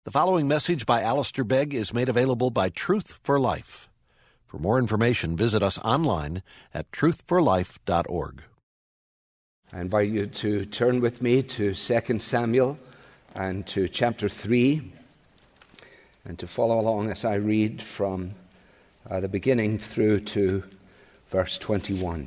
The following message by Alistair Begg is made available by Truth for Life. For more information, visit us online at truthforlife.org. I invite you to turn with me to 2 Samuel and to chapter 3 and to follow along as I read from the beginning through to verse 21.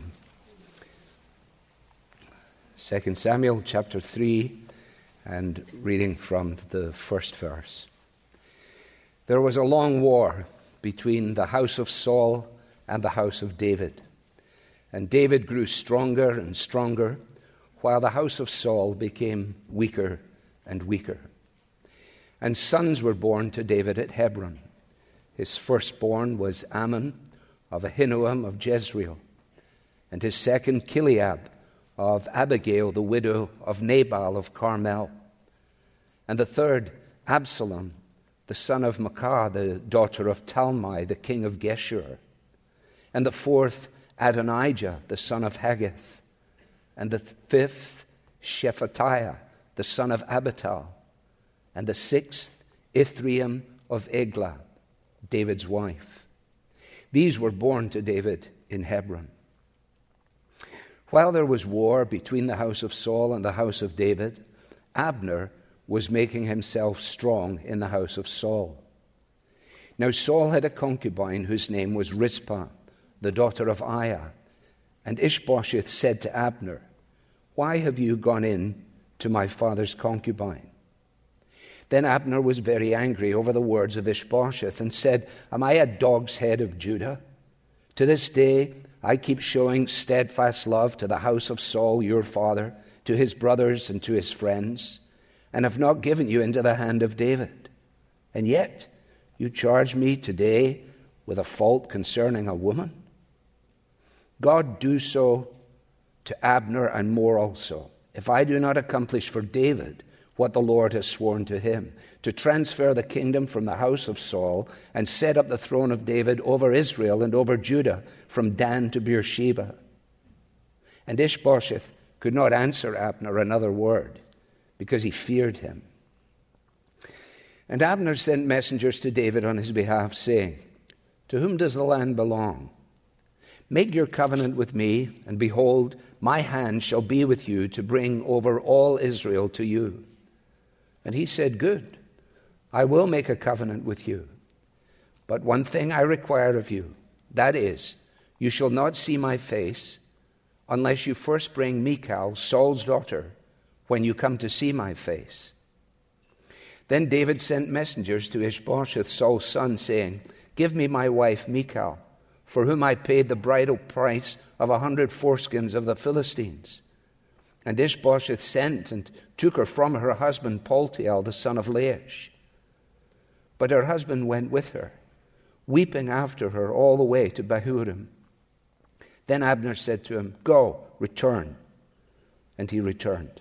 2 Samuel chapter 3 and reading from the first verse. There was a long war between the house of Saul and the house of David. And David grew stronger and stronger, while the house of Saul became weaker and weaker. And sons were born to David at Hebron. His firstborn was Ammon of Ahinoam of Jezreel, and his second Chileab of Abigail, the widow of Nabal of Carmel, and the third Absalom, the son of Maacah, the daughter of Talmai, the king of Geshur, and the fourth Adonijah, the son of Haggith, and the fifth Shephatiah, the son of Abital, and the sixth Ithream of Eglah, David's wife. These were born to David in Hebron. While there was war between the house of Saul and the house of David, Abner was making himself strong in the house of Saul. Now Saul had a concubine whose name was Rizpah, the daughter of Aiah. And Ishbosheth said to Abner, "Why have you gone in to my father's concubine?" Then Abner was very angry over the words of Ishbosheth and said, "Am I a dog's head of Judah? To this day I keep showing steadfast love to the house of Saul your father, to his brothers and to his friends, and have not given you into the hand of David. And yet you charge me today with a fault concerning a woman? God do so to Abner and more also, if I do not accomplish for David what the Lord has sworn to him, to transfer the kingdom from the house of Saul and set up the throne of David over Israel and over Judah from Dan to Beersheba." And Ishbosheth could not answer Abner another word, because he feared him. And Abner sent messengers to David on his behalf, saying, "To whom does the land belong? Make your covenant with me, and behold, my hand shall be with you to bring over all Israel to you." And he said, "Good, I will make a covenant with you. But one thing I require of you, that is, you shall not see my face unless you first bring Michal, Saul's daughter, when you come to see my face." Then David sent messengers to Ishbosheth, Saul's son, saying, "Give me my wife Michal, for whom I paid the bridal price of 100 foreskins of the Philistines." And Ishbosheth sent and took her from her husband Paltiel, the son of Laish. But her husband went with her, weeping after her all the way to Bahurim. Then Abner said to him, "Go, return." And he returned.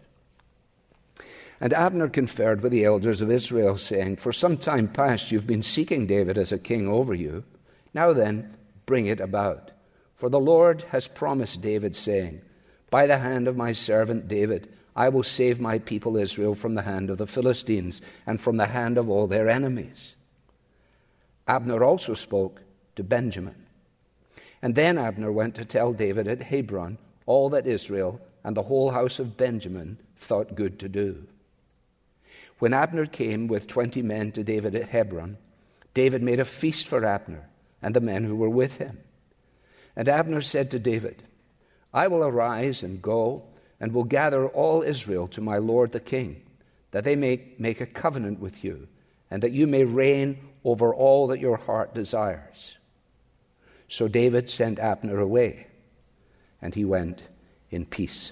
And Abner conferred with the elders of Israel, saying, "For some time past you've been seeking David as a king over you. Now then, bring it about. For the Lord has promised David, saying, 'By the hand of my servant David, I will save my people Israel from the hand of the Philistines and from the hand of all their enemies.'" Abner also spoke to Benjamin. And then Abner went to tell David at Hebron all that Israel and the whole house of Benjamin thought good to do. When Abner came with 20 men to David at Hebron, David made a feast for Abner and the men who were with him. And Abner said to David, "I will arise and go and will gather all Israel to my lord the king, that they may make a covenant with you, and that you may reign over all that your heart desires." So David sent Abner away, and he went in peace.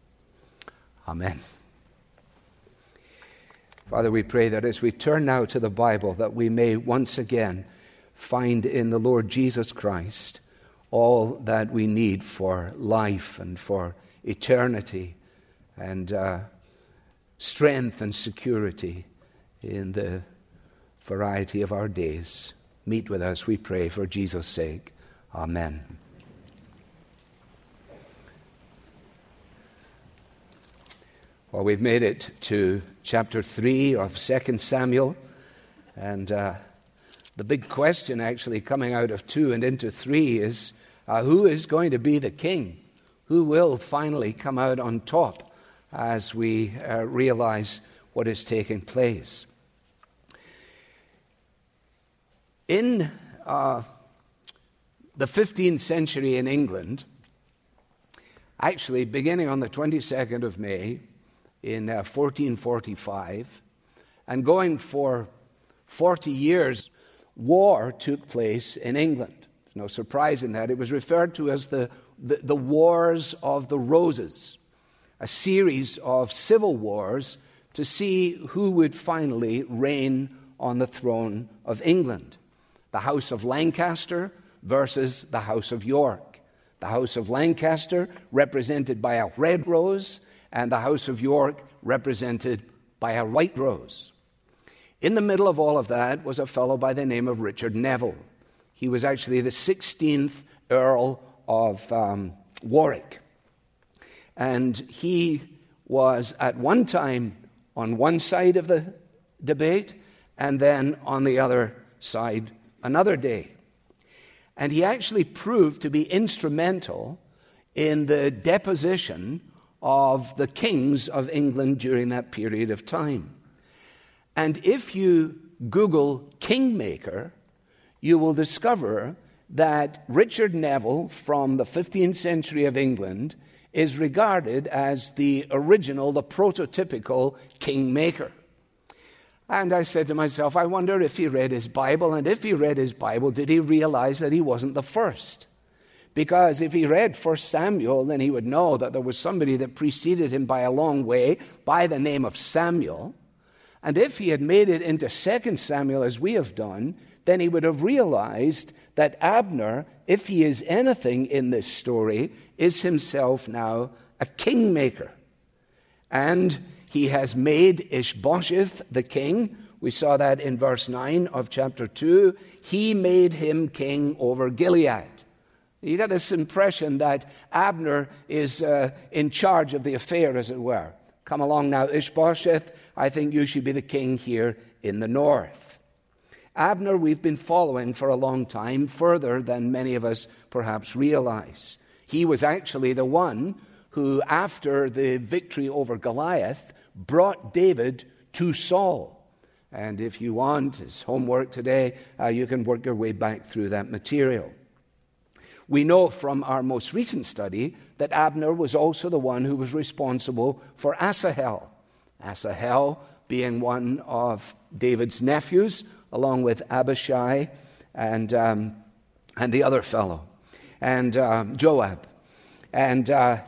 Amen. Father, we pray that as we turn now to the Bible, that we may once again find in the Lord Jesus Christ all that we need for life and for eternity and strength and security in the variety of our days. Meet with us, we pray, for Jesus' sake. Amen. Well, we've made it to chapter 3 of 2 Samuel, And the big question actually coming out of 2 and into 3 is who is going to be the king? Who will finally come out on top as we realize what is taking place? In the 15th century in England, actually beginning on the 22nd of May in 1445, and going for 40 years, war took place in England. There's no surprise in that. It was referred to as the Wars of the Roses, a series of civil wars to see who would finally reign on the throne of England. The House of Lancaster versus the House of York. The House of Lancaster represented by a red rose, and the House of York represented by a white rose. In the middle of all of that was a fellow by the name of Richard Neville. He was actually the 16th Earl of Warwick. And he was at one time on one side of the debate, and then on the other side another day. And he actually proved to be instrumental in the deposition of the kings of England during that period of time. And if you Google Kingmaker, you will discover that Richard Neville from the 15th century of England is regarded as the original, the prototypical kingmaker. And I said to myself, I wonder if he read his Bible, and if he read his Bible, did he realize that he wasn't the first? Because if he read 1 Samuel, then he would know that there was somebody that preceded him by a long way by the name of Samuel. And if he had made it into 2 Samuel, as we have done, then he would have realized that Abner, if he is anything in this story, is himself now a kingmaker. And he has made Ishbosheth the king. We saw that in verse 9 of chapter 2. He made him king over Gilead. You got this impression that Abner is in charge of the affair, as it were. Come along now, Ishbosheth, I think you should be the king here in the north. Abner we've been following for a long time, further than many of us perhaps realize. He was actually the one who, after the victory over Goliath, brought David to Saul. And if you want, as homework today, you can work your way back through that material. We know from our most recent study that Abner was also the one who was responsible for Asahel. Asahel being one of David's nephews, along with Abishai and the other fellow, and Joab. And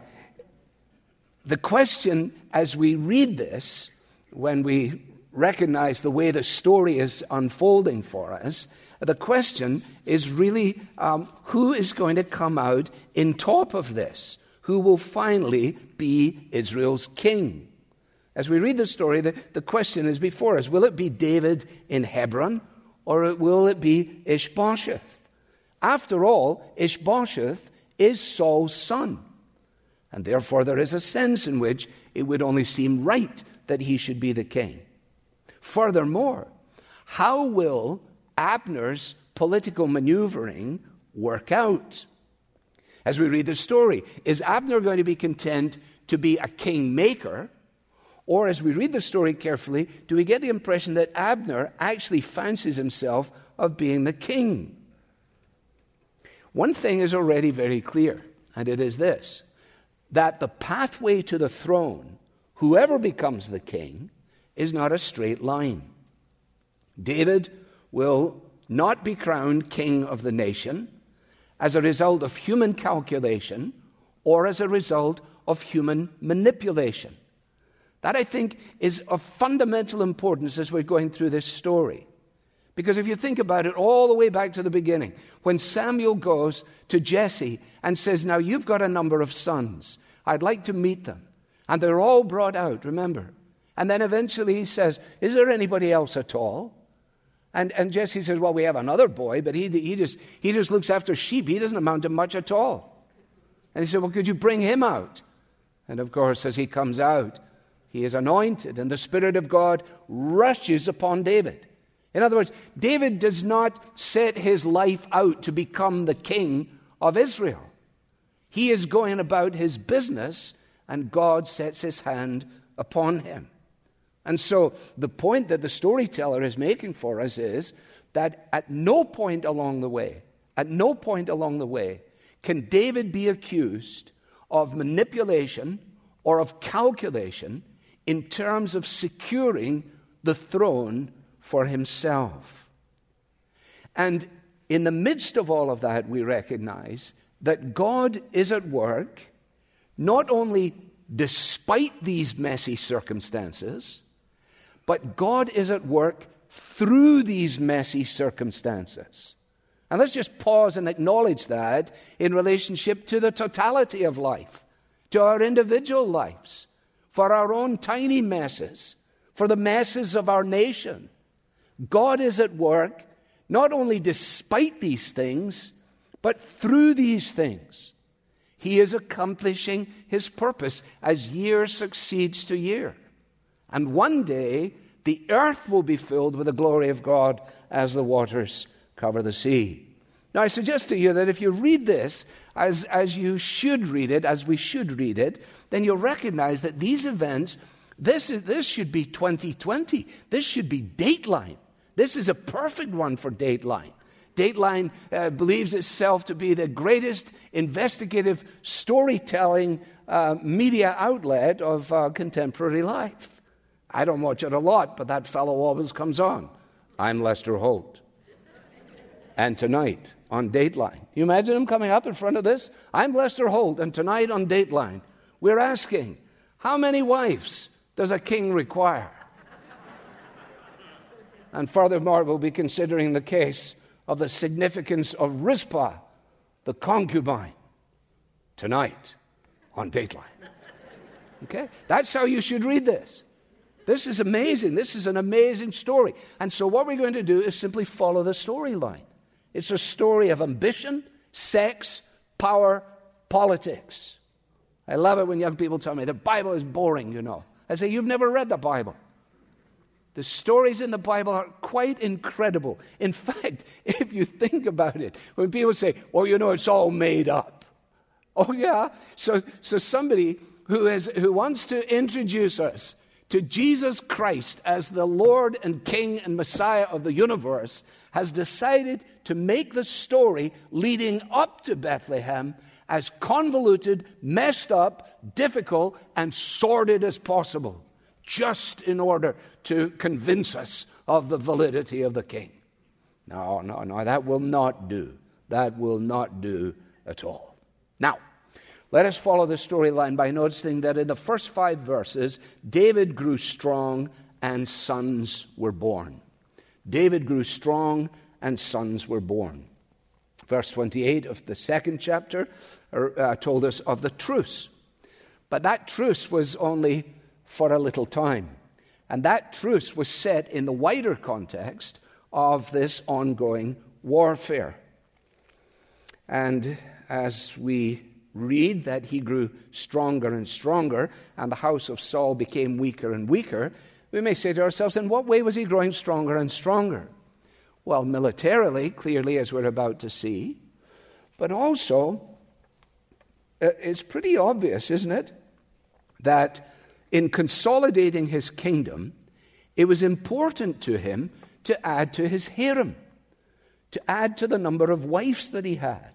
the question, as we read this, when we recognize the way the story is unfolding for us, the question is really who is going to come out in top of this? Who will finally be Israel's king? As we read the story, the question is before us. Will it be David in Hebron, or will it be Ishbosheth? After all, Ishbosheth is Saul's son. And therefore there is a sense in which it would only seem right that he should be the king. Furthermore, how will Abner's political maneuvering work out? As we read the story, is Abner going to be content to be a kingmaker? Or as we read the story carefully, do we get the impression that Abner actually fancies himself of being the king? One thing is already very clear, and it is this, that the pathway to the throne, whoever becomes the king, is not a straight line. David will not be crowned king of the nation as a result of human calculation or as a result of human manipulation. That, I think, is of fundamental importance as we're going through this story. Because if you think about it all the way back to the beginning, when Samuel goes to Jesse and says, now you've got a number of sons, I'd like to meet them. And they're all brought out, remember. And then eventually he says, is there anybody else at all? And Jesse says, well, we have another boy, but he just looks after sheep. He doesn't amount to much at all. And he said, well, could you bring him out? And of course, as he comes out, he is anointed, and the Spirit of God rushes upon David. In other words, David does not set his life out to become the king of Israel. He is going about his business, and God sets his hand upon him. And so the point that the storyteller is making for us is that at no point along the way, can David be accused of manipulation or of calculation in terms of securing the throne for himself. And in the midst of all of that, we recognize that God is at work, not only despite these messy circumstances, but God is at work through these messy circumstances. And let's just pause and acknowledge that in relationship to the totality of life, to our individual lives, for our own tiny messes, for the messes of our nation. God is at work not only despite these things, but through these things. He is accomplishing his purpose as year succeeds to year. And one day, the earth will be filled with the glory of God as the waters cover the sea. Now, I suggest to you that if you read this as you should read it, as we should read it, then you'll recognize that these events, this should be 2020. This should be Dateline. This is a perfect one for Dateline. Dateline believes itself to be the greatest investigative storytelling media outlet of contemporary life. I don't watch it a lot, but that fellow always comes on. I'm Lester Holt. And tonight on Dateline. You imagine him coming up in front of this? I'm Lester Holt, and tonight on Dateline, we're asking, how many wives does a king require? And furthermore, we'll be considering the case of the significance of Rizpah, the concubine, tonight on Dateline. Okay? That's how you should read this. This is amazing. This is an amazing story. And so what we're going to do is simply follow the storyline. It's a story of ambition, sex, power, politics. I love it when young people tell me, the Bible is boring, you know. I say, you've never read the Bible. The stories in the Bible are quite incredible. In fact, if you think about it, when people say, well, you know, it's all made up. Oh, yeah? So somebody who wants to introduce us to Jesus Christ as the Lord and King and Messiah of the universe has decided to make the story leading up to Bethlehem as convoluted, messed up, difficult, and sordid as possible, just in order to convince us of the validity of the king. No, that will not do. That will not do at all. Now, let us follow the storyline by noticing that in the first 5 verses, David grew strong and sons were born. David grew strong and sons were born. Verse 28 of the 2nd chapter told us of the truce. But that truce was only for a little time. And that truce was set in the wider context of this ongoing warfare. And as we read that he grew stronger and stronger, and the house of Saul became weaker and weaker, we may say to ourselves, in what way was he growing stronger and stronger? Well, militarily, clearly, as we're about to see, but also, it's pretty obvious, isn't it, that in consolidating his kingdom, it was important to him to add to his harem, to add to the number of wives that he had.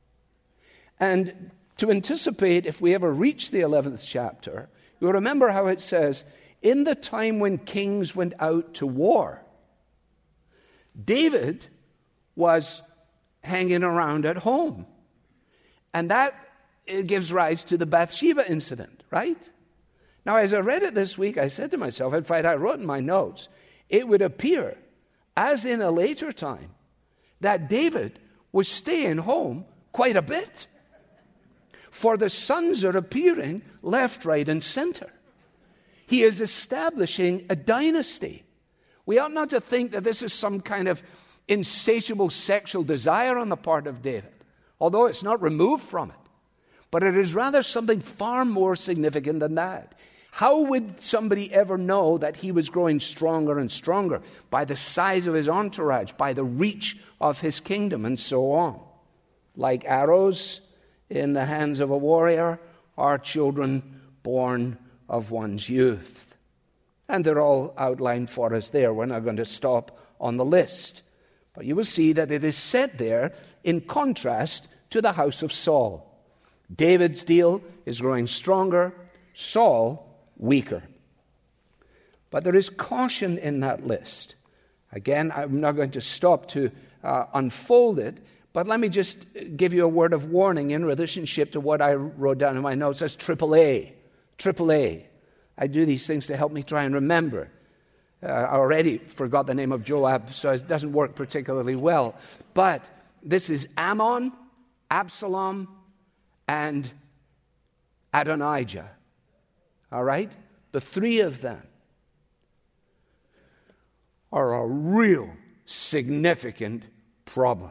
And to anticipate, if we ever reach the 11th chapter, you'll remember how it says, in the time when kings went out to war, David was hanging around at home. And that gives rise to the Bathsheba incident, right? Now, as I read it this week, I said to myself, in fact, I wrote in my notes, it would appear, as in a later time, that David was staying home quite a bit. For the sons are appearing left, right, and center. He is establishing a dynasty. We ought not to think that this is some kind of insatiable sexual desire on the part of David, although it's not removed from it. But it is rather something far more significant than that. How would somebody ever know that he was growing stronger and stronger? By the size of his entourage, by the reach of his kingdom, and so on. Like arrows in the hands of a warrior, are children born of one's youth. And they're all outlined for us there. We're not going to stop on the list. But you will see that it is set there in contrast to the house of Saul. David's deal is growing stronger, Saul weaker. But there is caution in that list. Again, I'm not going to stop to unfold it, but let me just give you a word of warning in relationship to what I wrote down in my notes as AAA. AAA. I do these things to help me try and remember. I already forgot the name of Joab, so it doesn't work particularly well. But this is Ammon, Absalom, and Adonijah. All right? The three of them are a real significant problem.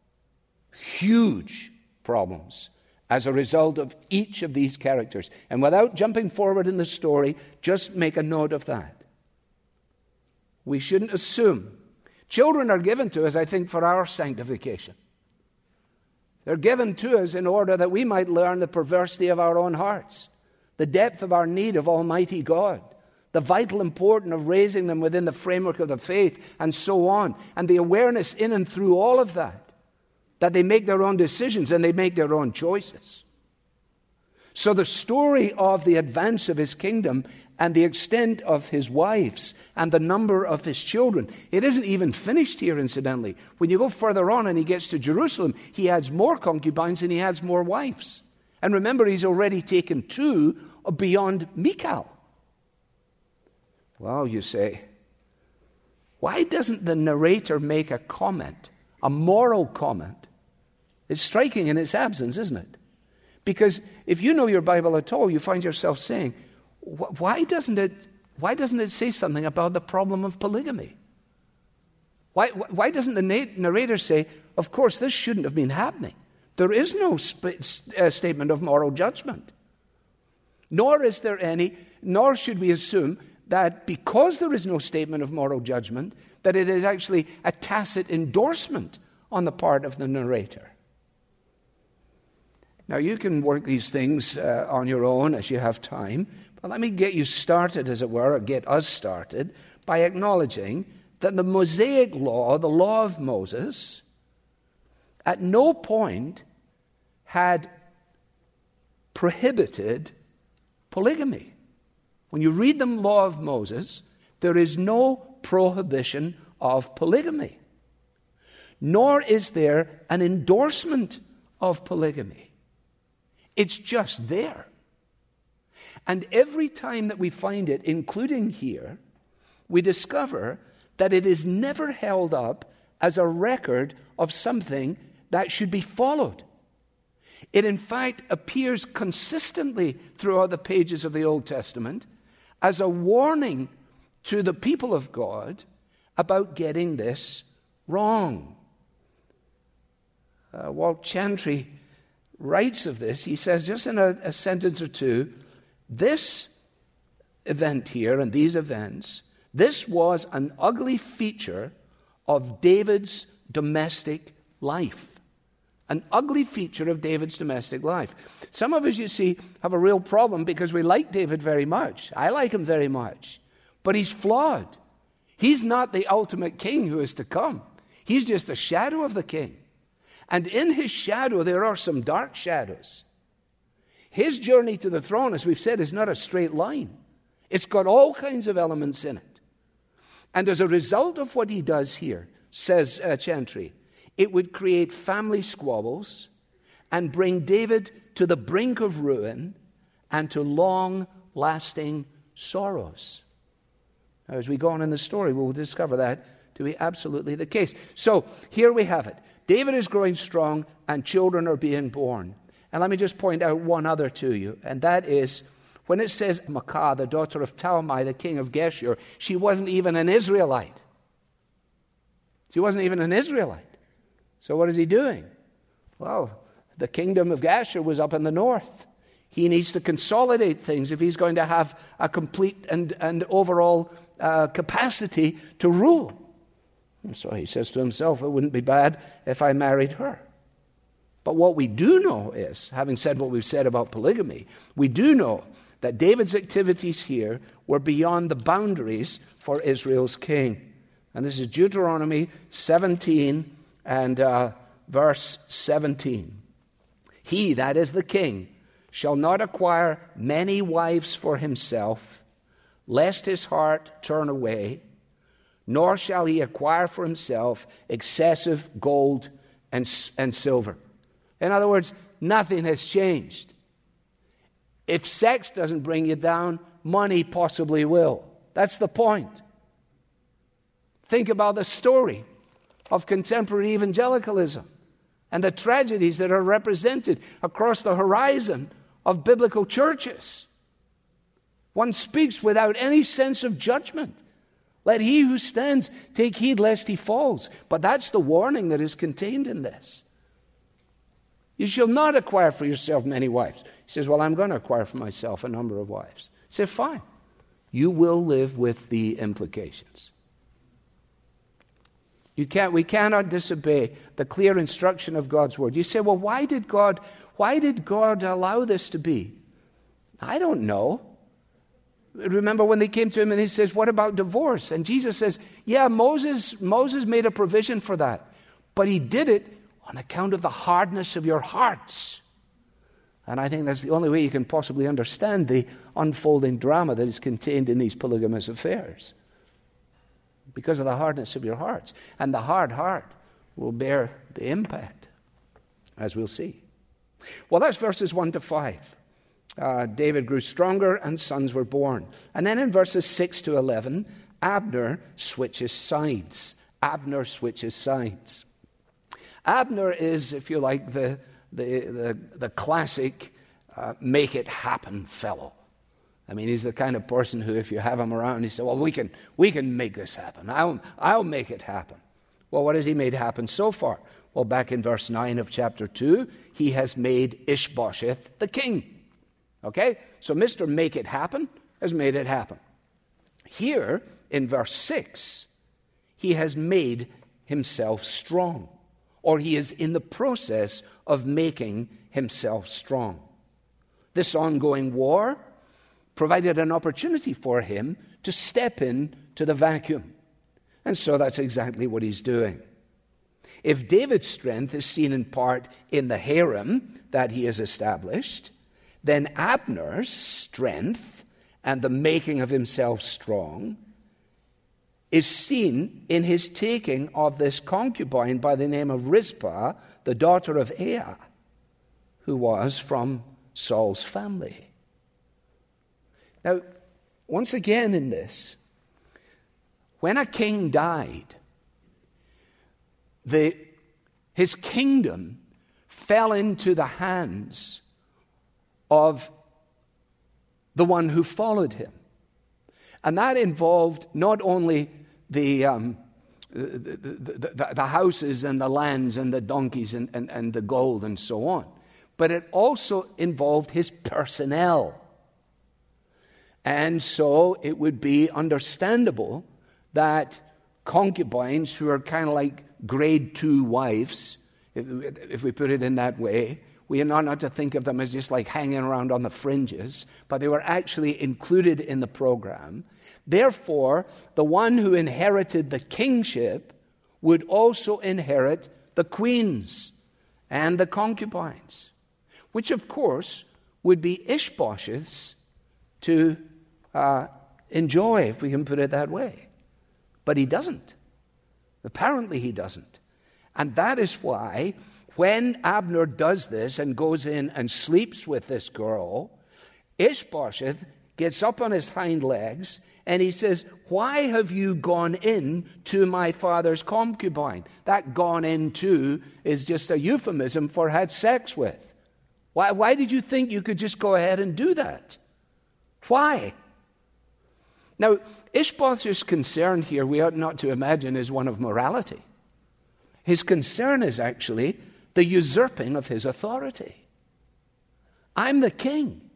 Huge problems as a result of each of these characters. And without jumping forward in the story, just make a note of that. We shouldn't assume. Children are given to us, I think, for our sanctification. They're given to us in order that we might learn the perversity of our own hearts, the depth of our need of Almighty God, the vital importance of raising them within the framework of the faith, and so on, and the awareness in and through all of that they make their own decisions and they make their own choices. So the story of the advance of his kingdom and the extent of his wives and the number of his children, it isn't even finished here, incidentally. When you go further on and he gets to Jerusalem, he adds more concubines and he adds more wives. And remember, he's already taken 2 beyond Michal. Well, you say, why doesn't the narrator make a comment, a moral comment? It's striking in its absence, isn't it? Because if you know your Bible at all, you find yourself saying, why doesn't it say something about the problem of polygamy? Why doesn't the narrator say, of course, this shouldn't have been happening? There is no statement of moral judgment. Nor should we assume that because there is no statement of moral judgment, that it is actually a tacit endorsement on the part of the narrator. Now, you can work these things on your own as you have time, but let me get you started, as it were, or get us started, by acknowledging that the Mosaic law, the law of Moses, at no point had prohibited polygamy. When you read the law of Moses, there is no prohibition of polygamy, nor is there an endorsement of polygamy. It's just there. And every time that we find it, including here, we discover that it is never held up as a record of something that should be followed. It, in fact, appears consistently throughout the pages of the Old Testament as a warning to the people of God about getting this wrong. Walt Chantry writes of this. He says, just in a sentence or two, this event here and these events, this was an ugly feature of David's domestic life. An ugly feature of David's domestic life. Some of us, you see, have a real problem because we like David very much. I like him very much. But he's flawed. He's not the ultimate king who is to come. He's just a shadow of the king. And in his shadow, there are some dark shadows. His journey to the throne, as we've said, is not a straight line. It's got all kinds of elements in it. And as a result of what he does here, says Chantry, it would create family squabbles and bring David to the brink of ruin and to long-lasting sorrows. Now, as we go on in the story, we'll discover that to be absolutely the case. So, here we have it. David is growing strong and children are being born. And let me just point out one other to you, and that is when it says Maacah, the daughter of Talmai, the king of Geshur, she wasn't even an Israelite. She wasn't even an Israelite. So what is he doing? Well, the kingdom of Geshur was up in the north. He needs to consolidate things if he's going to have a complete and overall capacity to rule. And so he says to himself, it wouldn't be bad if I married her. But what we do know is, having said what we've said about polygamy, we do know that David's activities here were beyond the boundaries for Israel's king. And this is Deuteronomy 17 and verse 17. He, that is the king, shall not acquire many wives for himself, lest his heart turn away, nor shall he acquire for himself excessive gold and silver. In other words, nothing has changed. If sex doesn't bring you down, money possibly will. That's the point. Think about the story of contemporary evangelicalism and the tragedies that are represented across the horizon of biblical churches. One speaks without any sense of judgment. Let he who stands take heed lest he falls. But that's the warning that is contained in this. You shall not acquire for yourself many wives. He says, well, I'm going to acquire for myself a number of wives. He said, fine. You will live with the implications. We cannot disobey the clear instruction of God's word. You say, well, why did God allow this to be? I don't know. Remember when they came to him and he says, what about divorce? And Jesus says, yeah, Moses made a provision for that. But he did it on account of the hardness of your hearts. And I think that's the only way you can possibly understand the unfolding drama that is contained in these polygamous affairs. Because of the hardness of your hearts. And the hard heart will bear the impact, as we'll see. Well, that's verses 1 to 5. David grew stronger and sons were born. And then in verses 6 to 11, Abner switches sides. Abner switches sides. Abner is, if you like, the classic make it happen fellow. I mean, he's the kind of person who, if you have him around, he says, well, we can make this happen. I'll make it happen. Well, what has he made happen so far? Well, back in verse 9 of chapter 2, he has made Ishbosheth the king. Okay? So Mr. Make It Happen has made it happen. Here, in verse 6, he has made himself strong. Or he is in the process of making himself strong. This ongoing war provided an opportunity for him to step in to the vacuum. And so that's exactly what he's doing. If David's strength is seen in part in the harem that he has established, then Abner's strength and the making of himself strong is seen in his taking of this concubine by the name of Rizpah, the daughter of Aiah, who was from Saul's family. Now, once again in this, when a king died, his kingdom fell into the hands of the one who followed him. And that involved not only the houses and the lands and the donkeys and the gold and so on, but it also involved his personnel. And so it would be understandable that concubines who are kind of like grade 2 wives, if we put it in that way, we are not to think of them as just like hanging around on the fringes, but they were actually included in the program. Therefore, the one who inherited the kingship would also inherit the queens and the concubines, which of course would be Ishbosheth's to enjoy, if we can put it that way. But he doesn't. Apparently he doesn't. And that is why when Abner does this and goes in and sleeps with this girl, Ishbosheth gets up on his hind legs and he says, why have you gone in to my father's concubine? That gone into is just a euphemism for had sex with. Why did you think you could just go ahead and do that? Why? Now, Ishbosheth's concern here, we ought not to imagine, is one of morality. His concern is actually the usurping of his authority. I'm the king.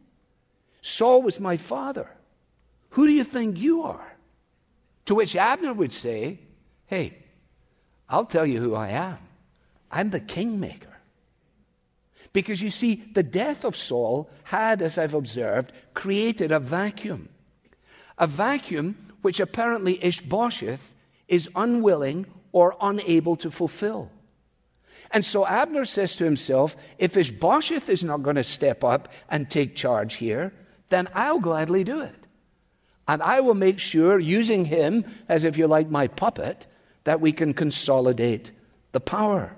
Saul was my father. Who do you think you are? To which Abner would say, hey, I'll tell you who I am. I'm the kingmaker. Because you see, the death of Saul had, as I've observed, created a vacuum. A vacuum which apparently Ishbosheth is unwilling or unable to fulfill. And so Abner says to himself, if Ishbosheth is not going to step up and take charge here, then I'll gladly do it. And I will make sure, using him as, if you like, my puppet, that we can consolidate the power.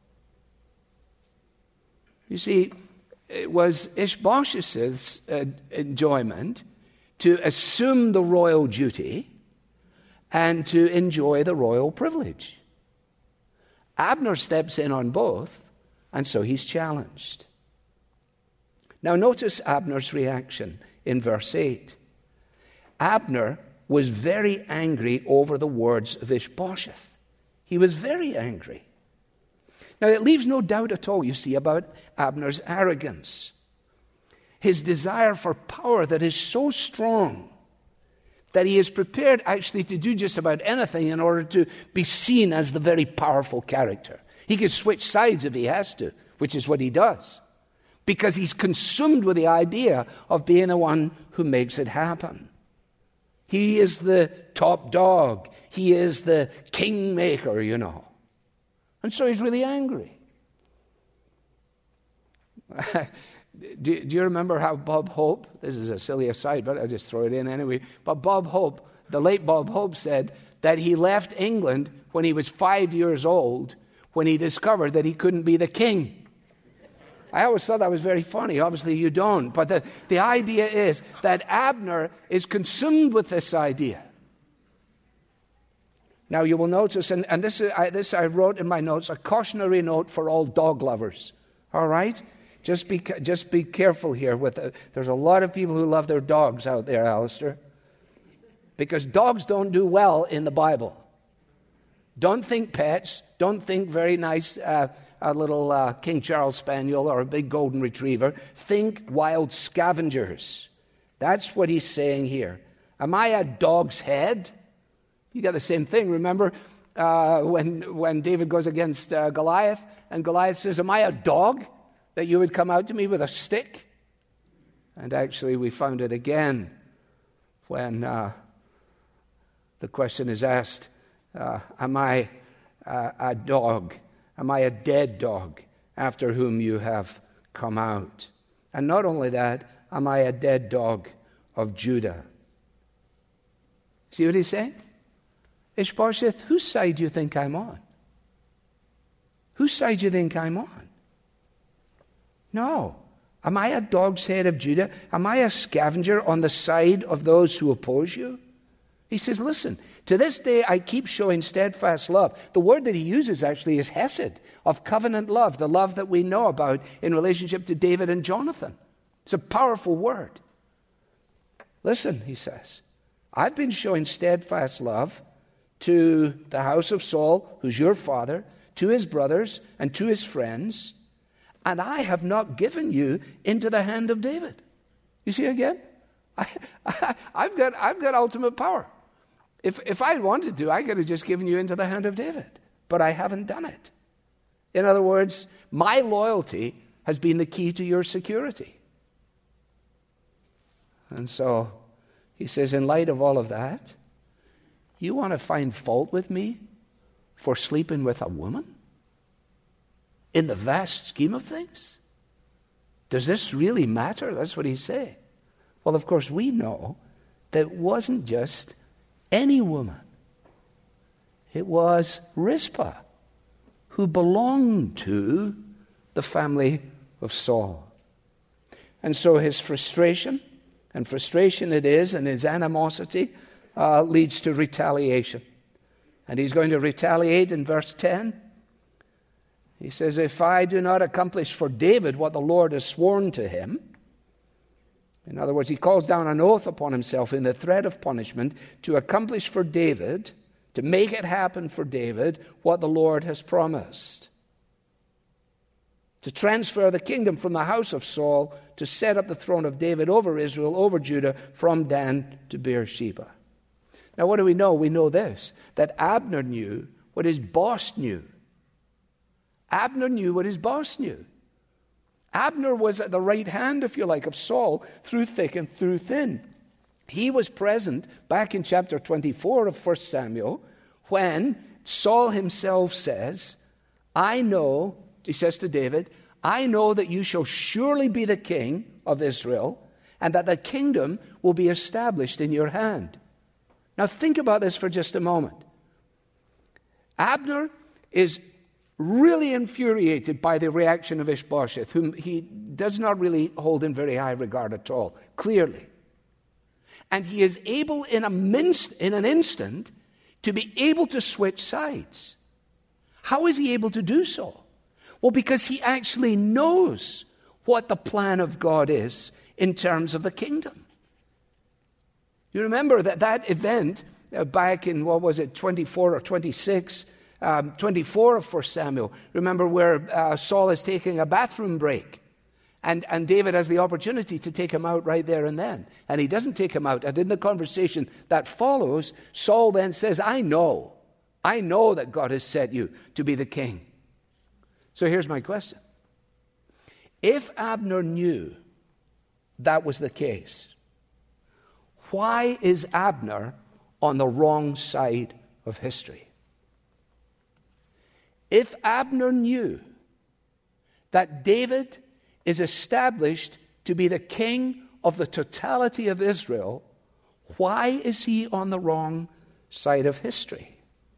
You see, it was Ishbosheth's enjoyment to assume the royal duty and to enjoy the royal privilege. Abner steps in on both, and so he's challenged. Now notice Abner's reaction in verse 8. Abner was very angry over the words of Ishbosheth. He was very angry. Now it leaves no doubt at all, you see, about Abner's arrogance. His desire for power that is so strong that he is prepared actually to do just about anything in order to be seen as the very powerful character. He could switch sides if he has to, which is what he does, because he's consumed with the idea of being the one who makes it happen. He is the top dog. He is the kingmaker, you know. And so he's really angry. Do you remember how Bob Hope, this is a silly aside, but I'll just throw it in anyway, but Bob Hope, the late Bob Hope, said that he left England when he was 5 years old when he discovered that he couldn't be the king. I always thought that was very funny. Obviously you don't. But the idea is that Abner is consumed with this idea. Now you will notice, and this I wrote in my notes, a cautionary note for all dog lovers. All right? Just be careful here. There's a lot of people who love their dogs out there, Alistair. Because dogs don't do well in the Bible. Don't think pets. Don't think very nice a little King Charles Spaniel or a big golden retriever. Think wild scavengers. That's what he's saying here. Am I a dog's head? You got the same thing. Remember when David goes against Goliath, and Goliath says, am I a dog that you would come out to me with a stick? And actually we found it again when the question is asked, am I a dog? Am I a dead dog after whom you have come out? And not only that, am I a dead dog of Judah? See what he's saying? Ishbosheth, whose side do you think I'm on? Whose side do you think I'm on? No. Am I a dog's head of Judah? Am I a scavenger on the side of those who oppose you? He says, listen, to this day I keep showing steadfast love. The word that he uses actually is hesed, of covenant love, the love that we know about in relationship to David and Jonathan. It's a powerful word. Listen, he says, I've been showing steadfast love to the house of Saul, who's your father, to his brothers, and to his friends, and I have not given you into the hand of David. You see again? I've got ultimate power. If I wanted to, I could have just given you into the hand of David, but I haven't done it. In other words, my loyalty has been the key to your security. And so he says, in light of all of that, you want to find fault with me for sleeping with a woman? In the vast scheme of things? Does this really matter? That's what he's saying. Well, of course, we know that it wasn't just any woman. It was Rizpah, who belonged to the family of Saul. And so his frustration it is, and his animosity leads to retaliation. And he's going to retaliate in verse 10. He says, if I do not accomplish for David what the Lord has sworn to him, in other words, he calls down an oath upon himself in the threat of punishment to accomplish for David, to make it happen for David, what the Lord has promised. to transfer the kingdom from the house of Saul, to set up the throne of David over Israel, over Judah, from Dan to Beersheba. Now what do we know? We know this, that Abner knew what his boss knew. Abner knew what his boss knew. Abner was at the right hand, if you like, of Saul, through thick and through thin. He was present back in chapter 24 of 1 Samuel when Saul himself says, I know, he says to David, I know that you shall surely be the king of Israel, and that the kingdom will be established in your hand. Now think about this for just a moment. Abner is really infuriated by the reaction of Ishbosheth, whom he does not really hold in very high regard at all, clearly. And he is able in an instant to be able to switch sides. How is he able to do so? Well, because he actually knows what the plan of God is in terms of the kingdom. You remember that event back in, 24 or 26, 24 of 1 Samuel. Remember where Saul is taking a bathroom break. And David has the opportunity to take him out right there and then. And he doesn't take him out. And in the conversation that follows, Saul then says, I know that God has set you to be the king. So here's my question. If Abner knew that was the case, why is Abner on the wrong side of history? If Abner knew that David is established to be the king of the totality of Israel, why is he on the wrong side of history?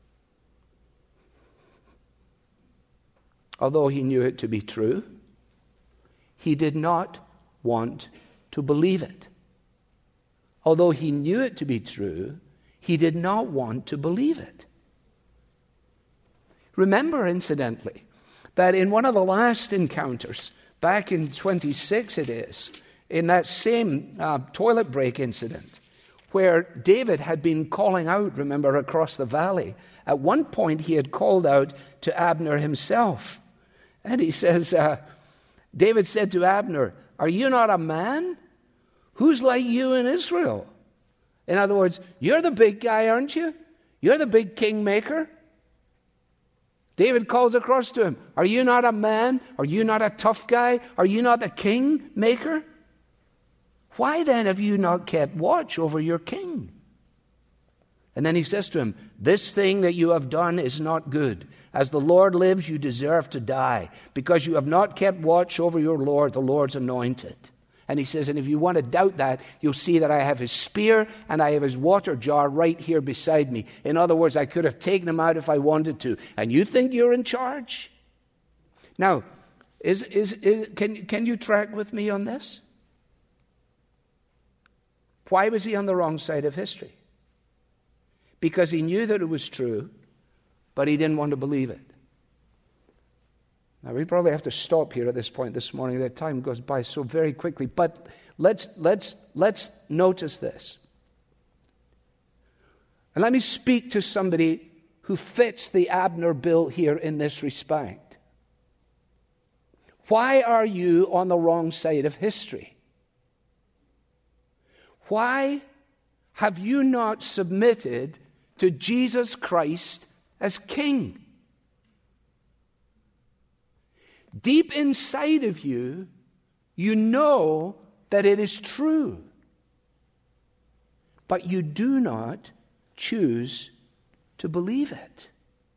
Although he knew it to be true, he did not want to believe it. Although he knew it to be true, he did not want to believe it. Remember, incidentally, that in one of the last encounters, back in 26 it is, in that same toilet break incident, where David had been calling out, remember, across the valley. At one point he had called out to Abner himself. And he says, David said to Abner, are you not a man? Who's like you in Israel? In other words, you're the big guy, aren't you? You're the big kingmaker. David calls across to him, are you not a man? Are you not a tough guy? Are you not the kingmaker? Why then have you not kept watch over your king? And then he says to him, this thing that you have done is not good. As the Lord lives, you deserve to die, because you have not kept watch over your Lord, the Lord's anointed. And he says, and if you want to doubt that, you'll see that I have his spear and I have his water jar right here beside me. In other words, I could have taken him out if I wanted to. And you think you're in charge? Now, can you track with me on this? Why was he on the wrong side of history? Because he knew that it was true, but he didn't want to believe it. Now, we probably have to stop here at this point this morning. That time goes by so very quickly. But let's notice this. And let me speak to somebody who fits the Abner bill here in this respect. Why are you on the wrong side of history? Why have you not submitted to Jesus Christ as King? Deep inside of you, you know that it is true. But you do not choose to believe it.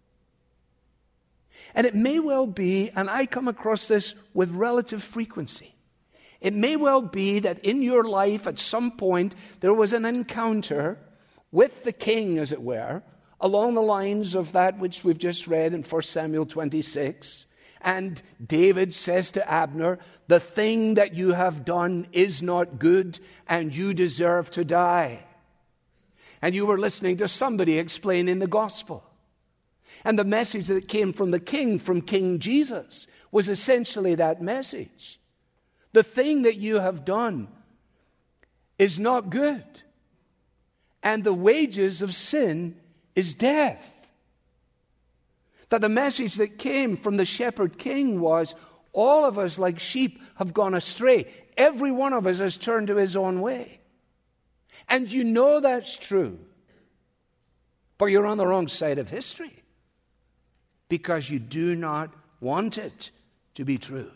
And it may well be, and I come across this with relative frequency, it may well be that in your life at some point there was an encounter with the king, as it were, along the lines of that which we've just read in 1 Samuel 26. And David says to Abner, the thing that you have done is not good, and you deserve to die. And you were listening to somebody explaining the gospel. And the message that came from the king, from King Jesus, was essentially that message. The thing that you have done is not good, and the wages of sin is death. That the message that came from the shepherd king was, All of us, like sheep, have gone astray. Every one of us has turned to his own way. And you know that's true. But you're on the wrong side of history because you do not want it to be true.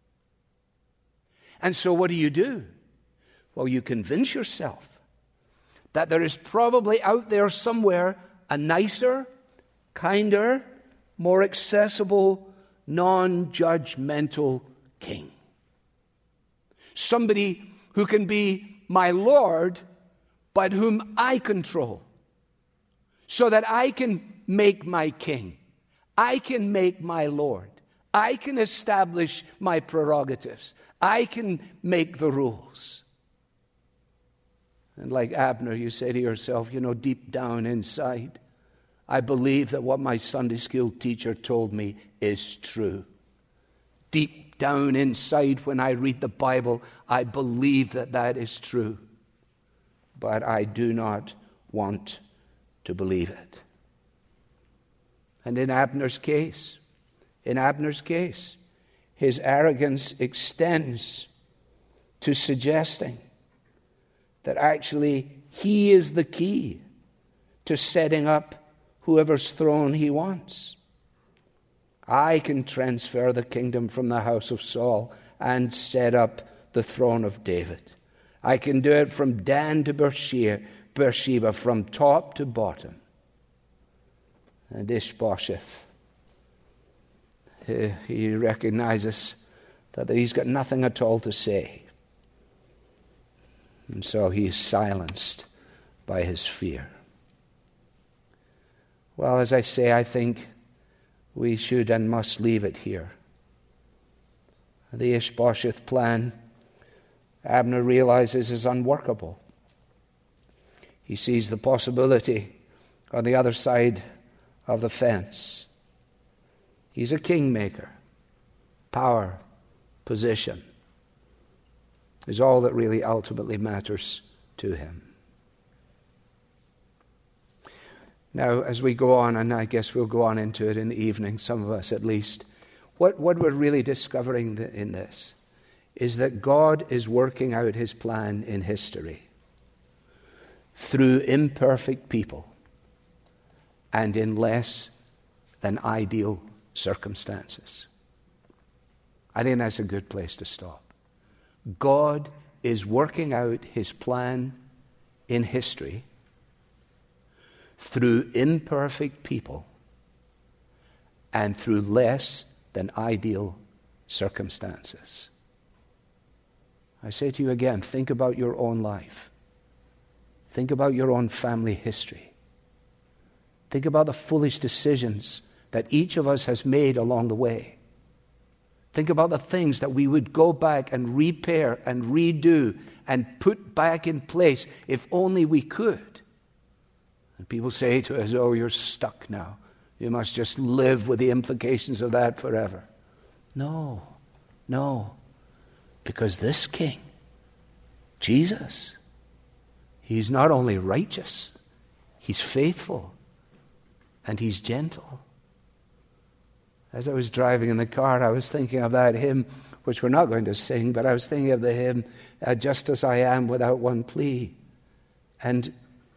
And so what do? Well, you convince yourself that there is probably out there somewhere a nicer, kinder, more accessible, non-judgmental king. Somebody who can be my Lord, but whom I control, so that I can make my king. I can make my Lord. I can establish my prerogatives. I can make the rules. And like Abner, you say to yourself, deep down inside, I believe that what my Sunday school teacher told me is true. Deep down inside, when I read the Bible, I believe that that is true. But I do not want to believe it. And in Abner's case, his arrogance extends to suggesting that actually he is the key to setting up whoever's throne he wants. I can transfer the kingdom from the house of Saul and set up the throne of David. I can do it from Dan to Beersheba, from top to bottom. And Ishbosheth, he recognizes that he's got nothing at all to say. And so he's silenced by his fear. Well, as I say, I think we should and must leave it here. The Ishbosheth plan, Abner realizes, is unworkable. He sees the possibility on the other side of the fence. He's a kingmaker. Power, position is all that really ultimately matters to him. Now, as we go on, and I guess we'll go on into it in the evening, some of us at least, what we're really discovering in this is that God is working out his plan in history through imperfect people and in less than ideal circumstances. I think that's a good place to stop. God is working out his plan in history through imperfect people and through less than ideal circumstances. I say to you again, think about your own life. Think about your own family history. Think about the foolish decisions that each of us has made along the way. Think about the things that we would go back and repair and redo and put back in place if only we could. And people say to us, oh, you're stuck now. You must just live with the implications of that forever. No. Because this King, Jesus, he's not only righteous, he's faithful, and he's gentle. As I was driving in the car, I was thinking of that hymn, which we're not going to sing, but I was thinking of the hymn, Just as I Am Without One Plea. And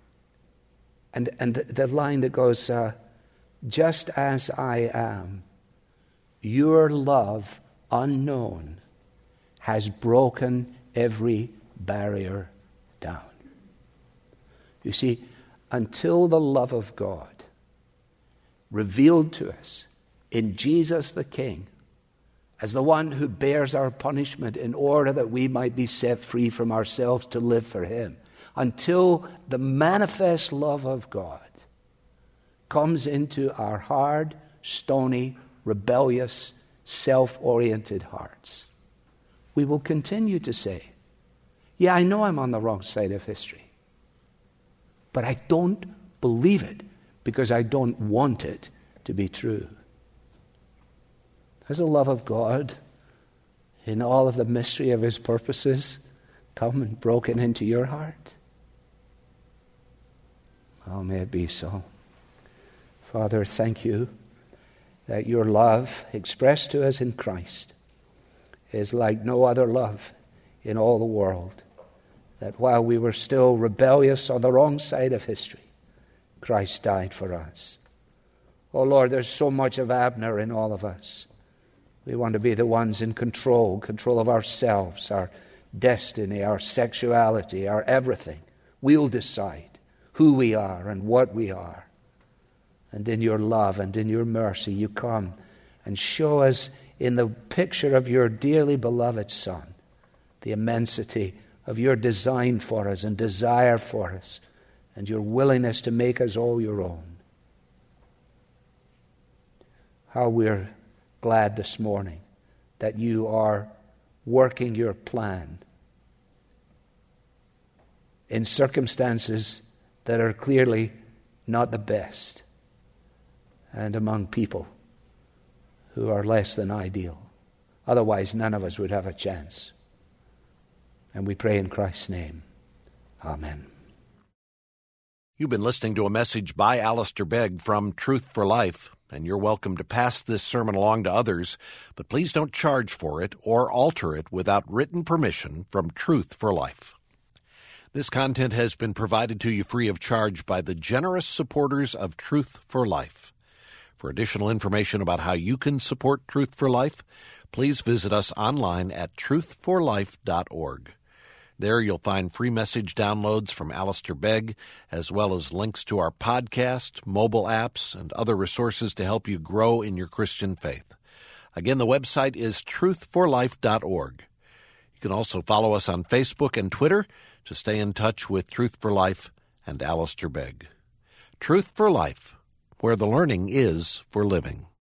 the line that goes, just as I am, your love unknown has broken every barrier down. You see, until the love of God revealed to us in Jesus the King as the one who bears our punishment in order that we might be set free from ourselves to live for him, until the manifest love of God comes into our hard, stony, rebellious, self-oriented hearts, we will continue to say, yeah, I know I'm on the wrong side of history, but I don't believe it because I don't want it to be true. Has the love of God in all of the mystery of his purposes come and broken into your heart? Oh, may it be so. Father, thank you that your love expressed to us in Christ is like no other love in all the world. That while we were still rebellious on the wrong side of history, Christ died for us. Oh Lord, there's so much of Abner in all of us. We want to be the ones in control of ourselves, our destiny, our sexuality, our everything. We'll decide who we are and what we are. And in your love and in your mercy, you come and show us in the picture of your dearly beloved Son the immensity of your design for us and desire for us and your willingness to make us all your own. How we're glad this morning that you are working your plan in circumstances that are clearly not the best and among people who are less than ideal. Otherwise, none of us would have a chance. And we pray in Christ's name. Amen. You've been listening to a message by Alistair Begg from Truth for Life, and you're welcome to pass this sermon along to others, but please don't charge for it or alter it without written permission from Truth for Life. This content has been provided to you free of charge by the generous supporters of Truth for Life. For additional information about how you can support Truth for Life, please visit us online at truthforlife.org. There you'll find free message downloads from Alistair Begg, as well as links to our podcast, mobile apps, and other resources to help you grow in your Christian faith. Again, the website is truthforlife.org. You can also follow us on Facebook and Twitter to stay in touch with Truth for Life and Alistair Begg. Truth for Life, where the learning is for living.